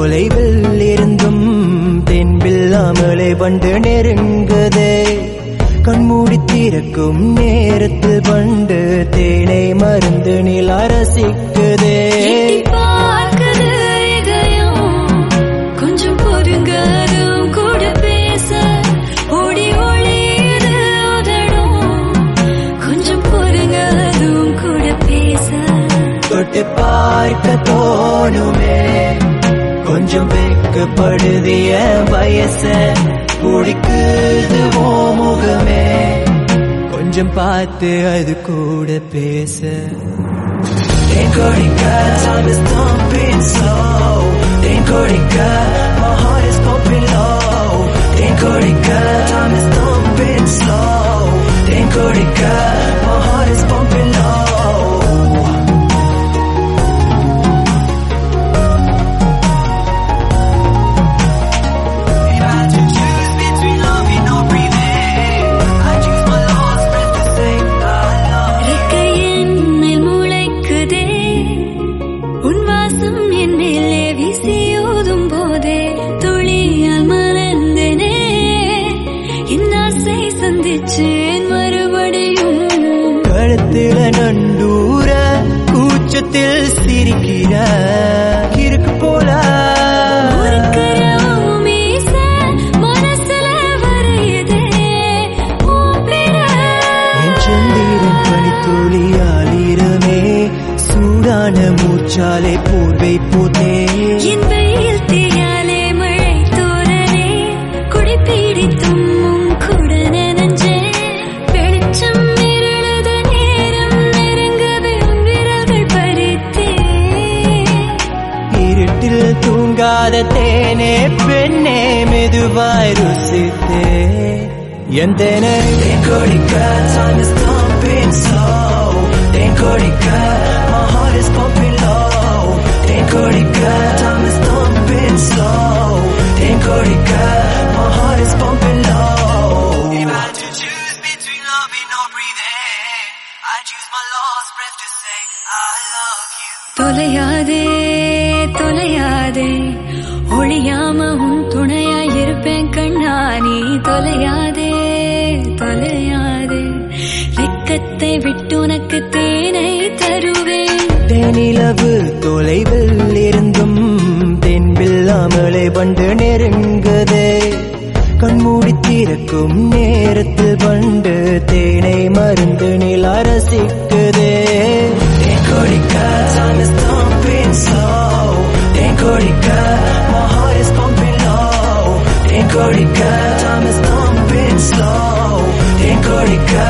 தொலைவில் இருந்தும் தென்பில்லாமலே வந்து நெருங்குதே. கண்மூடி திறக்கும் நேரத்தில் பண்டு தேனை மருந்து நிலா ரசிக்குதே. கொஞ்சம் பொறுங்க அதுவும் கூட பேச ஓடி ஒளியது உதடும். கொஞ்சம் பொறுங்க அதுவும் கூட பேச தொட்டு பார்க்க தோணுமே. கொஞ்சம் வெக்கப்படுதிய வயச பிடிக்குது ஓ முகமே. கொஞ்சம் பார்த்து அது கூட பேச. தேன்கொடிக்க time is thumping slow. தேன்கொடிக்க my heart is pumping low. தேன்கொடிக்க time is thumping slow. தேன்கொடிக்க my heart is pumping low. கழுத்துல நண்டூர கூச்சத்தில் சிரிக்கிற இருக்கு போல சந்திரன் பனித்துளியாலிரமே சூடான மூச்சாலே போர்வை போதே. தூங்காத தேனே பெண்ணே மெதுவாய் ருசித்தே என் தேனே. தேன்கொடிக்க time is thumping slow. தேன்கொடிக்க my heart is pumping low. தேன்கொடிக்க time is thumping slow. தேன்கொடிக்க my heart is pumping low. If I had to choose between loving or breathing, I choose my last breath to say I love you. தொலையாதே தொலையாதே ஒளியாம உன் துணையாயிருப்பேன் கண்ணா. நீ தொலையாதே தொலையாதே வெக்கத்தை விட்டு உனக்கு தேனை தருவேன். தேனிலவு தொலைவில் இருந்தும் தென்பில்லாமலே வந்து நெருங்குதே. கண்மூடி திறக்கும் நேரத்தில் பண்டு தேனை மருந்து நிலா ரசிக்குதே. தேன்கொடிக்க time is thumping slow. தேன்கொடிக்க my heart is pumping low. தேன்கொடிக்க time is thumping slow. தேன்கொடிக்க